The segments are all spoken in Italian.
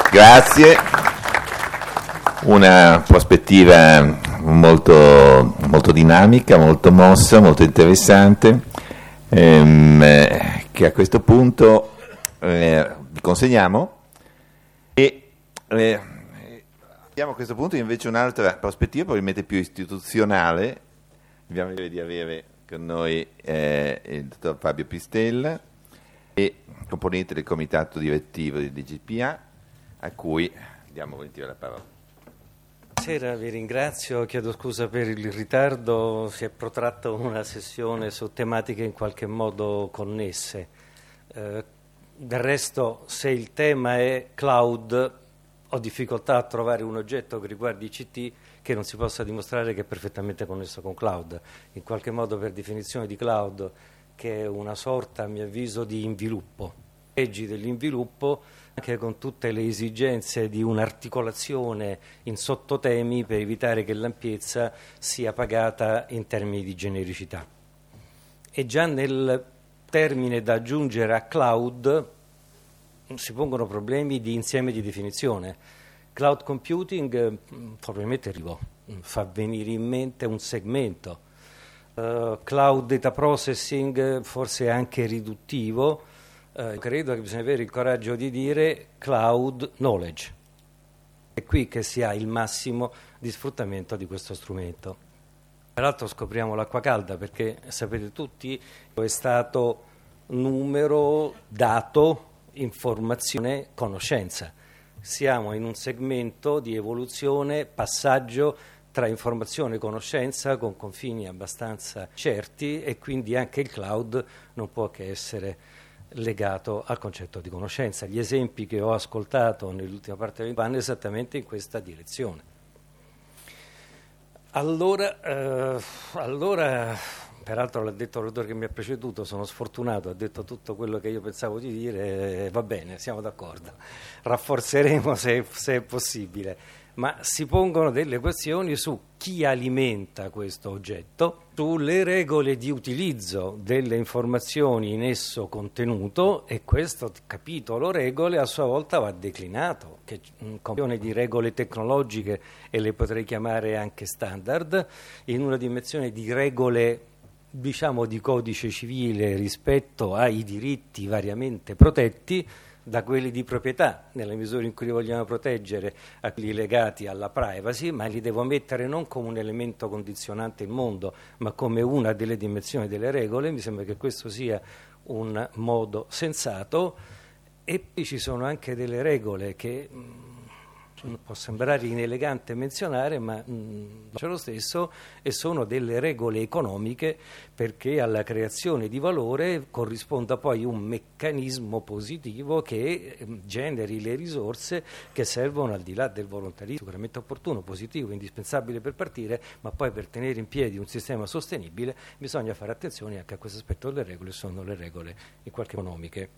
Grazie. Una prospettiva molto, molto dinamica, molto mossa, molto interessante, che a questo punto vi consegniamo. E abbiamo a questo punto invece un'altra prospettiva, probabilmente più istituzionale. Abbiamo di avere con noi il dottor Fabio Pistella, componente del comitato direttivo di DGPA, a cui diamo volentieri la parola. Buonasera, vi ringrazio, chiedo scusa per il ritardo, si è protratta una sessione su tematiche in qualche modo connesse. Del resto, se il tema è cloud, ho difficoltà a trovare un oggetto che riguardi ICT che non si possa dimostrare che è perfettamente connesso con cloud. In qualche modo, per definizione di cloud, che è una sorta, a mio avviso, di inviluppo. Leggi dell'inviluppo, anche con tutte le esigenze di un'articolazione in sottotemi per evitare che l'ampiezza sia pagata in termini di genericità. E già nel termine da aggiungere a cloud si pongono problemi di insieme di definizione. Cloud computing probabilmente fa venire in mente un segmento. Cloud data processing forse è anche riduttivo. Credo che bisogna avere il coraggio di dire cloud knowledge. È qui che si ha il massimo di sfruttamento di questo strumento. Peraltro scopriamo l'acqua calda perché sapete tutti è stato numero, dato, informazione, conoscenza. Siamo in un segmento di evoluzione, passaggio tra informazione e conoscenza con confini abbastanza certi e quindi anche il cloud non può che essere legato al concetto di conoscenza. Gli esempi che ho ascoltato nell'ultima parte del vanno esattamente in questa direzione. Allora, peraltro l'ha detto l'autore che mi ha preceduto, sono sfortunato, ha detto tutto quello che io pensavo di dire, va bene, siamo d'accordo, rafforzeremo se è possibile, ma si pongono delle questioni su chi alimenta questo oggetto, sulle regole di utilizzo delle informazioni in esso contenuto e questo capitolo regole a sua volta va declinato, che compone di regole tecnologiche e le potrei chiamare anche standard, in una dimensione di regole diciamo di codice civile rispetto ai diritti variamente protetti da quelli di proprietà, nella misura in cui li vogliamo proteggere, a quelli legati alla privacy, ma li devo mettere non come un elemento condizionante il mondo, ma come una delle dimensioni delle regole. Mi sembra che questo sia un modo sensato. E poi ci sono anche delle regole che può sembrare inelegante menzionare, ma c'è lo stesso, e sono delle regole economiche perché alla creazione di valore corrisponda poi un meccanismo positivo che generi le risorse che servono al di là del volontarismo, sicuramente opportuno, positivo, indispensabile per partire, ma poi per tenere in piedi un sistema sostenibile bisogna fare attenzione anche a questo aspetto delle regole, sono le regole in qualche economiche.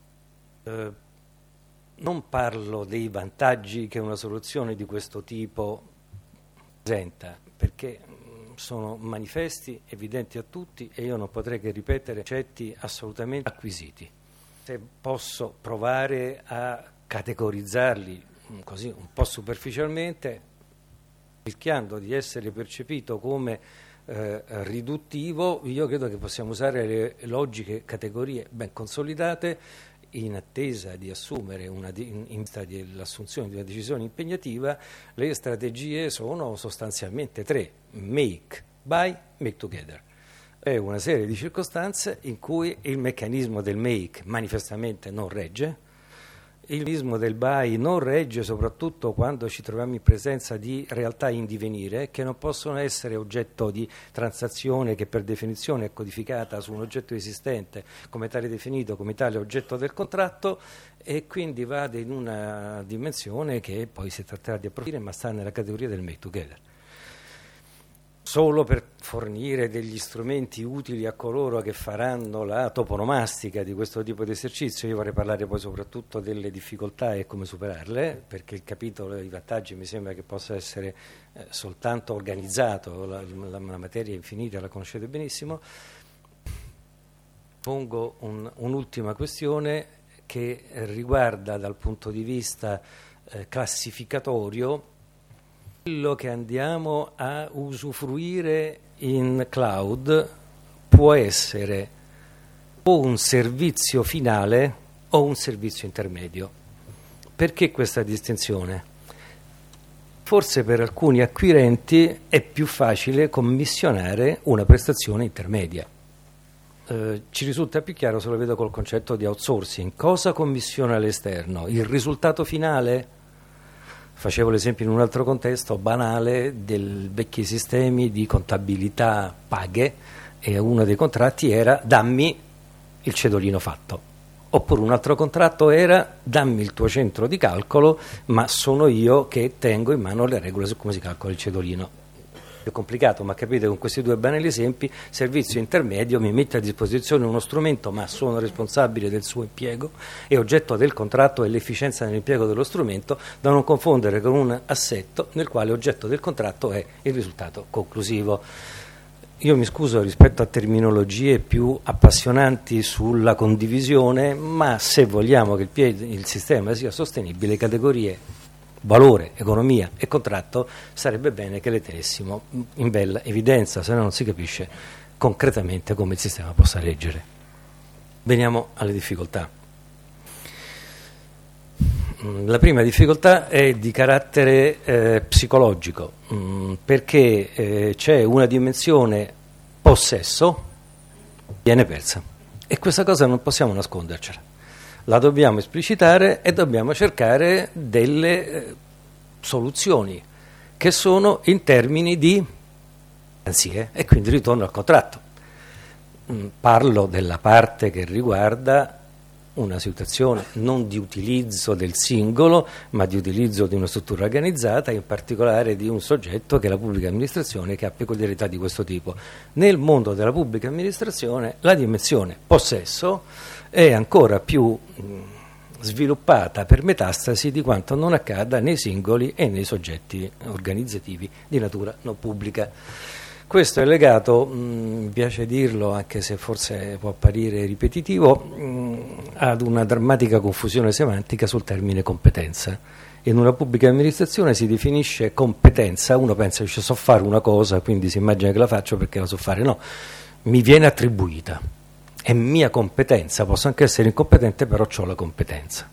Non parlo dei vantaggi che una soluzione di questo tipo presenta, perché sono manifesti, evidenti a tutti e io non potrei che ripetere concetti assolutamente acquisiti. Se posso provare a categorizzarli così un po' superficialmente, rischiando di essere percepito come riduttivo, io credo che possiamo usare le logiche categorie ben consolidate in attesa di assumere in vista dell'assunzione di una decisione impegnativa. Le strategie sono sostanzialmente tre: make, buy, make together. È una serie di circostanze in cui il meccanismo del make manifestamente non regge, il meccanismo del buy non regge soprattutto quando ci troviamo in presenza di realtà in divenire che non possono essere oggetto di transazione che per definizione è codificata su un oggetto esistente come tale definito, come tale oggetto del contratto, e quindi va in una dimensione che poi si tratterà di approfondire, ma sta nella categoria del make together. Solo per fornire degli strumenti utili a coloro che faranno la toponomastica di questo tipo di esercizio, io vorrei parlare poi soprattutto delle difficoltà e come superarle, perché il capitolo dei vantaggi mi sembra che possa essere soltanto organizzato, la materia è infinita, la conoscete benissimo. Pongo un'ultima questione che riguarda dal punto di vista classificatorio, quello che andiamo a usufruire in cloud può essere o un servizio finale o un servizio intermedio. Perché questa distinzione? Forse per alcuni acquirenti è più facile commissionare una prestazione intermedia. Ci risulta più chiaro se lo vedo col concetto di outsourcing. Cosa commissiona l'esterno? Il risultato finale? Facevo l'esempio in un altro contesto banale del vecchi sistemi di contabilità paghe, e uno dei contratti era dammi il cedolino fatto, oppure un altro contratto era dammi il tuo centro di calcolo, ma sono io che tengo in mano le regole su come si calcola il cedolino. È complicato, ma capite, con questi due banali esempi, servizio intermedio mi mette a disposizione uno strumento, ma sono responsabile del suo impiego, e oggetto del contratto è l'efficienza nell'impiego dello strumento, da non confondere con un assetto nel quale oggetto del contratto è il risultato conclusivo. Io mi scuso rispetto a terminologie più appassionanti sulla condivisione, ma se vogliamo che il sistema sia sostenibile, categorie valore, economia e contratto sarebbe bene che le tenessimo in bella evidenza, se no non si capisce concretamente come il sistema possa reggere. Veniamo alle difficoltà. La prima difficoltà è di carattere psicologico, perché c'è una dimensione possesso che viene persa, e questa cosa non possiamo nascondercela. La dobbiamo esplicitare e dobbiamo cercare delle soluzioni che sono in termini di garanzie, e quindi ritorno al contratto. Parlo della parte che riguarda una situazione non di utilizzo del singolo, ma di utilizzo di una struttura organizzata, in particolare di un soggetto che è la pubblica amministrazione, che ha peculiarità di questo tipo. Nel mondo della pubblica amministrazione la dimensione possesso è ancora più sviluppata per metastasi di quanto non accada nei singoli e nei soggetti organizzativi di natura non pubblica. Questo è legato, mi piace dirlo anche se forse può apparire ripetitivo, ad una drammatica confusione semantica sul termine competenza. In una pubblica amministrazione si definisce competenza, uno pensa che so fare una cosa, quindi si immagina che la faccio perché la so fare. No, mi viene attribuita, è mia competenza, posso anche essere incompetente, però ho la competenza.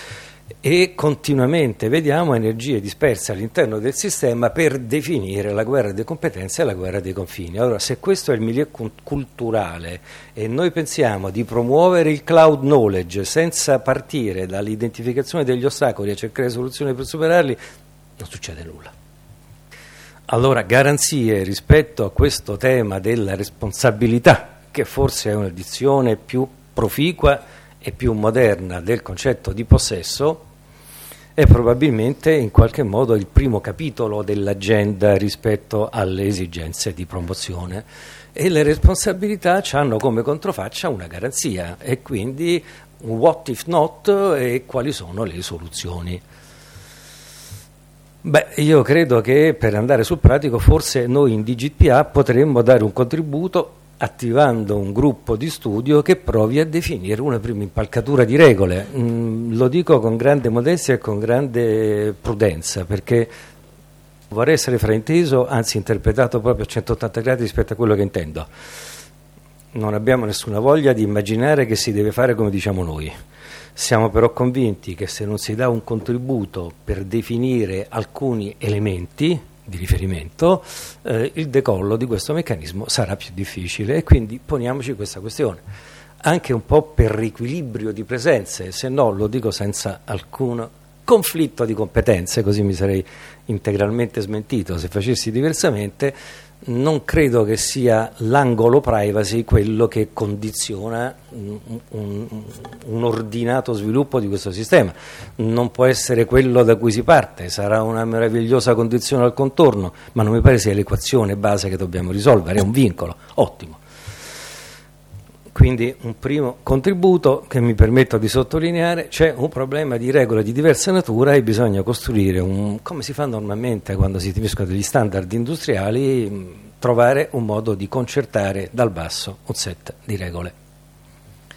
E continuamente vediamo energie disperse all'interno del sistema per definire la guerra delle competenze e la guerra dei confini. Allora, se questo è il milieu culturale e noi pensiamo di promuovere il cloud knowledge senza partire dall'identificazione degli ostacoli e cercare soluzioni per superarli, non succede nulla. Allora, garanzie rispetto a questo tema della responsabilità, che forse è una dizione più proficua e più moderna del concetto di possesso, è probabilmente in qualche modo il primo capitolo dell'agenda rispetto alle esigenze di promozione, e le responsabilità hanno come controfaccia una garanzia, e quindi un what if not e quali sono le soluzioni. Io credo che per andare sul pratico forse noi in DigitPA potremmo dare un contributo attivando un gruppo di studio che provi a definire una prima impalcatura di regole. Lo dico con grande modestia e con grande prudenza, perché vorrei essere frainteso, anzi interpretato proprio a 180 gradi rispetto a quello che intendo. Non abbiamo nessuna voglia di immaginare che si deve fare come diciamo noi. Siamo però convinti che se non si dà un contributo per definire alcuni elementi di riferimento, il decollo di questo meccanismo sarà più difficile, e quindi poniamoci questa questione, anche un po' per riequilibrio di presenze, se no, lo dico senza alcun conflitto di competenze, così mi sarei integralmente smentito se facessi diversamente. Non credo che sia l'angolo privacy quello che condiziona un ordinato sviluppo di questo sistema. Non può essere quello da cui si parte, sarà una meravigliosa condizione al contorno, ma non mi pare sia l'equazione base che dobbiamo risolvere, è un vincolo, ottimo. Quindi un primo contributo che mi permetto di sottolineare: c'è un problema di regole di diversa natura e bisogna costruire, come si fa normalmente quando si definiscono degli standard industriali, trovare un modo di concertare dal basso un set di regole.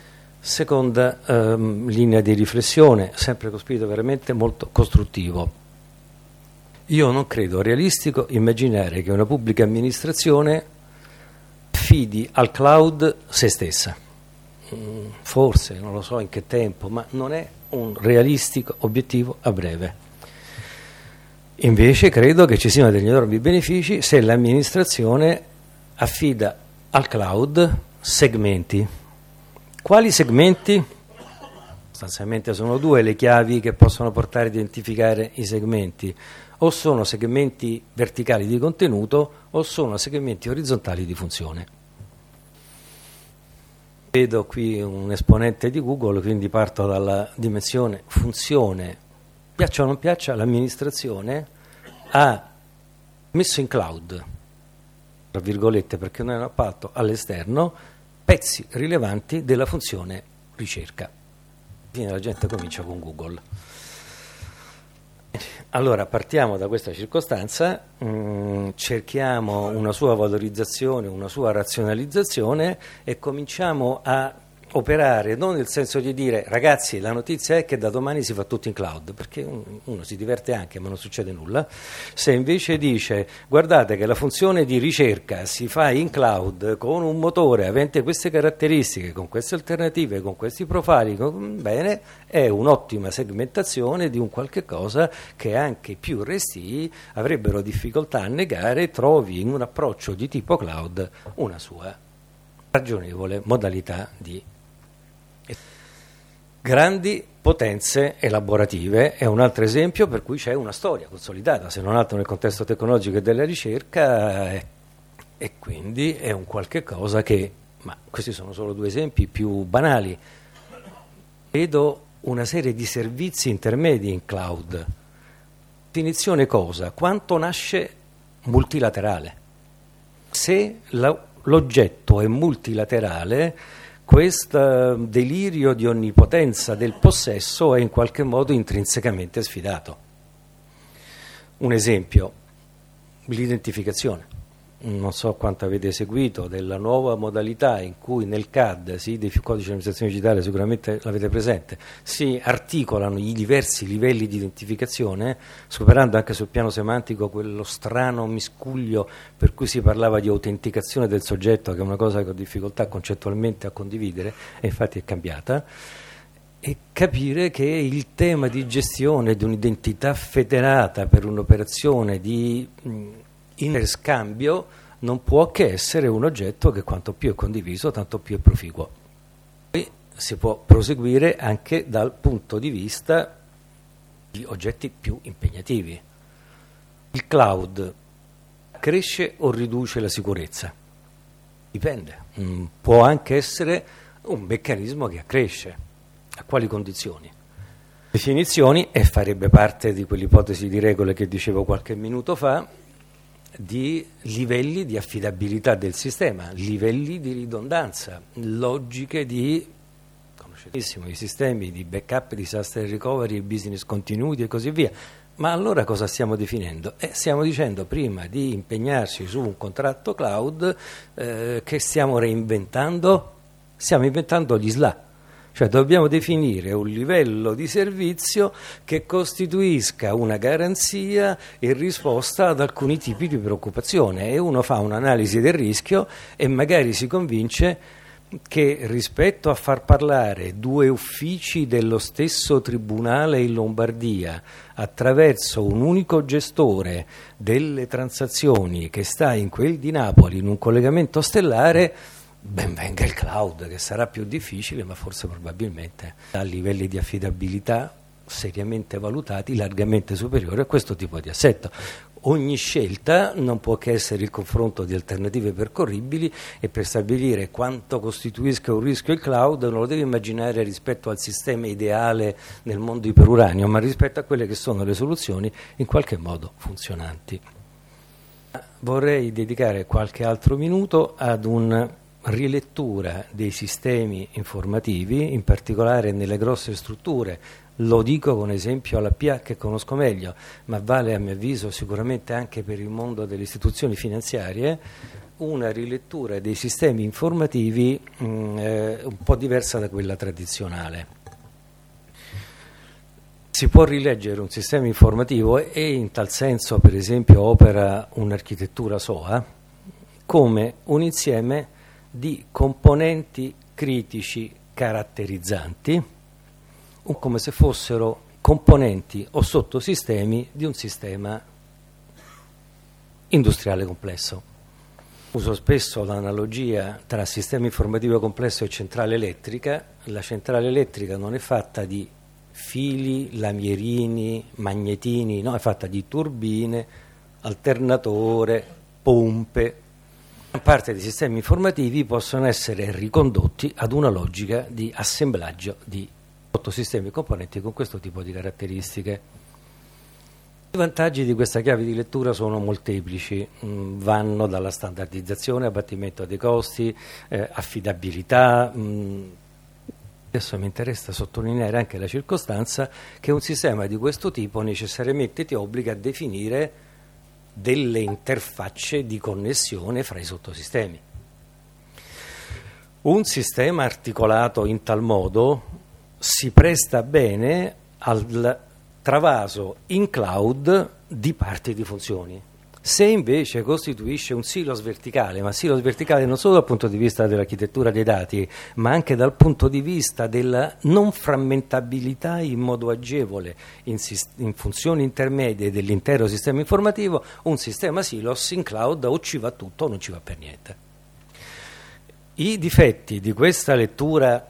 Seconda linea di riflessione, sempre con spirito veramente molto costruttivo. Io non credo realistico immaginare che una pubblica amministrazione affidi al cloud se stessa. Forse, non lo so in che tempo, ma non è un realistico obiettivo a breve. Invece credo che ci siano degli enormi benefici se l'amministrazione affida al cloud segmenti. Quali segmenti? Sostanzialmente sono due le chiavi che possono portare a identificare i segmenti. O sono segmenti verticali di contenuto o sono segmenti orizzontali di funzione. Vedo qui un esponente di Google, quindi parto dalla dimensione funzione. Piaccia o non piaccia, l'amministrazione ha messo in cloud, tra virgolette perché non è un appalto, all'esterno, pezzi rilevanti della funzione ricerca. Fine la gente comincia con Google. Allora partiamo da questa circostanza, cerchiamo una sua valorizzazione, una sua razionalizzazione e cominciamo a operare non nel senso di dire ragazzi la notizia è che da domani si fa tutto in cloud, perché uno si diverte anche ma non succede nulla. Se invece dice guardate che la funzione di ricerca si fa in cloud con un motore avente queste caratteristiche, con queste alternative, con questi profili, bene, è un'ottima segmentazione di un qualche cosa che anche più restii avrebbero difficoltà a negare, trovi in un approccio di tipo cloud una sua ragionevole modalità di grandi potenze elaborative è un altro esempio per cui c'è una storia consolidata, se non altro nel contesto tecnologico e della ricerca, e quindi è un qualche cosa che, ma questi sono solo due esempi più banali. Vedo una serie di servizi intermedi in cloud. Definizione cosa? Quanto nasce multilaterale? Se l'oggetto è multilaterale, questo delirio di onnipotenza del possesso è in qualche modo intrinsecamente sfidato. Un esempio, l'identificazione. Non so quanto avete seguito della nuova modalità in cui nel CAD, codice di amministrazione digitale, sicuramente l'avete presente, si articolano i diversi livelli di identificazione, superando anche sul piano semantico quello strano miscuglio per cui si parlava di autenticazione del soggetto, che è una cosa che ho difficoltà concettualmente a condividere, e infatti è cambiata, e capire che il tema di gestione di un'identità federata per un'operazione di interscambio non può che essere un oggetto che quanto più è condiviso tanto più è proficuo. Poi si può proseguire anche dal punto di vista di oggetti più impegnativi. Il cloud cresce o riduce la sicurezza? Dipende, può anche essere un meccanismo che accresce. A quali condizioni? Definizioni, e farebbe parte di quell'ipotesi di regole che dicevo qualche minuto fa, di livelli di affidabilità del sistema, livelli di ridondanza, logiche di, conosciutissimo, i sistemi di backup, disaster recovery, business continuity e così via. Ma allora cosa stiamo definendo? Stiamo dicendo prima di impegnarsi su un contratto cloud che stiamo reinventando, stiamo inventando gli SLA. Cioè dobbiamo definire un livello di servizio che costituisca una garanzia in risposta ad alcuni tipi di preoccupazione, e uno fa un'analisi del rischio e magari si convince che rispetto a far parlare due uffici dello stesso tribunale in Lombardia attraverso un unico gestore delle transazioni che sta in quel di Napoli in un collegamento stellare, ben venga il cloud, che sarà più difficile, ma forse probabilmente a livelli di affidabilità seriamente valutati, largamente superiori a questo tipo di assetto. Ogni scelta non può che essere il confronto di alternative percorribili, e per stabilire quanto costituisca un rischio il cloud non lo devi immaginare rispetto al sistema ideale nel mondo iperuranio, ma rispetto a quelle che sono le soluzioni in qualche modo funzionanti. Vorrei dedicare qualche altro minuto ad un rilettura dei sistemi informativi, in particolare nelle grosse strutture. Lo dico con esempio alla PA che conosco meglio, ma vale a mio avviso sicuramente anche per il mondo delle istituzioni finanziarie. una rilettura dei sistemi informativi un po' diversa da quella tradizionale. Si può rileggere un sistema informativo e in tal senso, per esempio, opera un'architettura SOA come un insieme di componenti critici caratterizzanti, come se fossero componenti o sottosistemi di un sistema industriale complesso. Uso spesso l'analogia tra sistema informativo complesso e centrale elettrica. La centrale elettrica non è fatta di fili, lamierini, magnetini, no, è fatta di turbine, alternatore, pompe. Gran parte dei sistemi informativi possono essere ricondotti ad una logica di assemblaggio di sottosistemi e componenti con questo tipo di caratteristiche. I vantaggi di questa chiave di lettura sono molteplici, vanno dalla standardizzazione, abbattimento dei costi, affidabilità. Adesso mi interessa sottolineare anche la circostanza che un sistema di questo tipo necessariamente ti obbliga a definire delle interfacce di connessione fra i sottosistemi. Un sistema articolato in tal modo si presta bene al travaso in cloud di parti di funzioni. Se invece costituisce un silos verticale, ma silos verticale non solo dal punto di vista dell'architettura dei dati, ma anche dal punto di vista della non frammentabilità in modo agevole in funzioni intermedie dell'intero sistema informativo, un sistema silos in cloud o ci va tutto o non ci va per niente. I difetti di questa lettura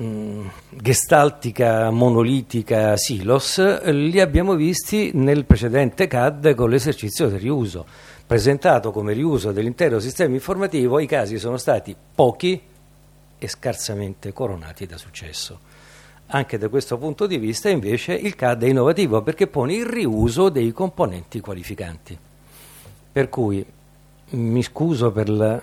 gestaltica, monolitica, silos, li abbiamo visti nel precedente CAD con l'esercizio del riuso. Presentato come riuso dell'intero sistema informativo, i casi sono stati pochi e scarsamente coronati da successo. Anche da questo punto di vista, invece, il CAD è innovativo perché pone il riuso dei componenti qualificanti. Per cui mi scuso per la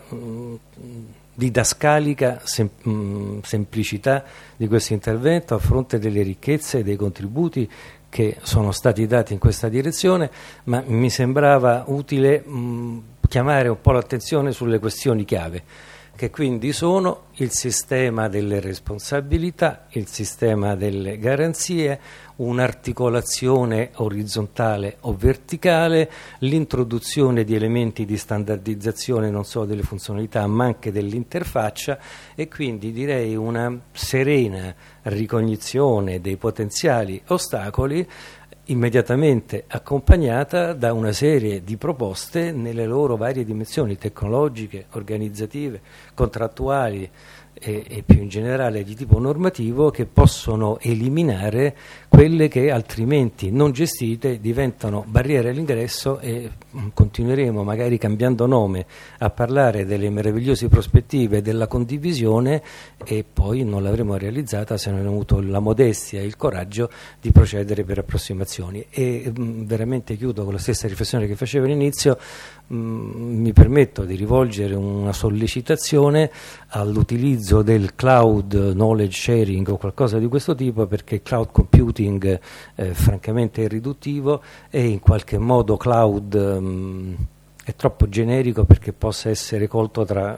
didascalica semplicità di questo intervento a fronte delle ricchezze e dei contributi che sono stati dati in questa direzione, ma mi sembrava utile chiamare un po' l'attenzione sulle questioni chiave, che quindi sono il sistema delle responsabilità, il sistema delle garanzie, un'articolazione orizzontale o verticale, l'introduzione di elementi di standardizzazione non solo delle funzionalità ma anche dell'interfaccia e quindi direi una serena ricognizione dei potenziali ostacoli immediatamente accompagnata da una serie di proposte nelle loro varie dimensioni tecnologiche, organizzative, contrattuali e più in generale di tipo normativo che possono eliminare quelle che altrimenti non gestite diventano barriere all'ingresso e continueremo magari cambiando nome a parlare delle meravigliose prospettive della condivisione e poi non l'avremo realizzata se non abbiamo avuto la modestia e il coraggio di procedere per approssimazioni. E veramente chiudo con la stessa riflessione che facevo all'inizio. Mi permetto di rivolgere una sollecitazione all'utilizzo del cloud knowledge sharing o qualcosa di questo tipo, perché cloud computing francamente è riduttivo e in qualche modo cloud è troppo generico perché possa essere colto tra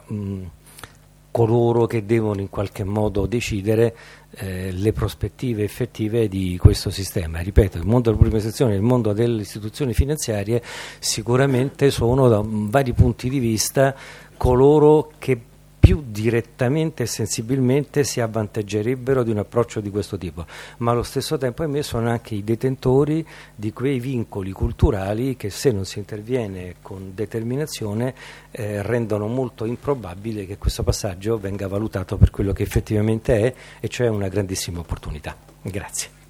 coloro che devono in qualche modo decidere le prospettive effettive di questo sistema. Ripeto, il mondo della pubblica amministrazione e il mondo delle istituzioni finanziarie sicuramente sono da vari punti di vista coloro che più direttamente e sensibilmente si avvantaggerebbero di un approccio di questo tipo, ma allo stesso tempo a me sono anche i detentori di quei vincoli culturali che se non si interviene con determinazione rendono molto improbabile che questo passaggio venga valutato per quello che effettivamente è, e cioè una grandissima opportunità. Grazie.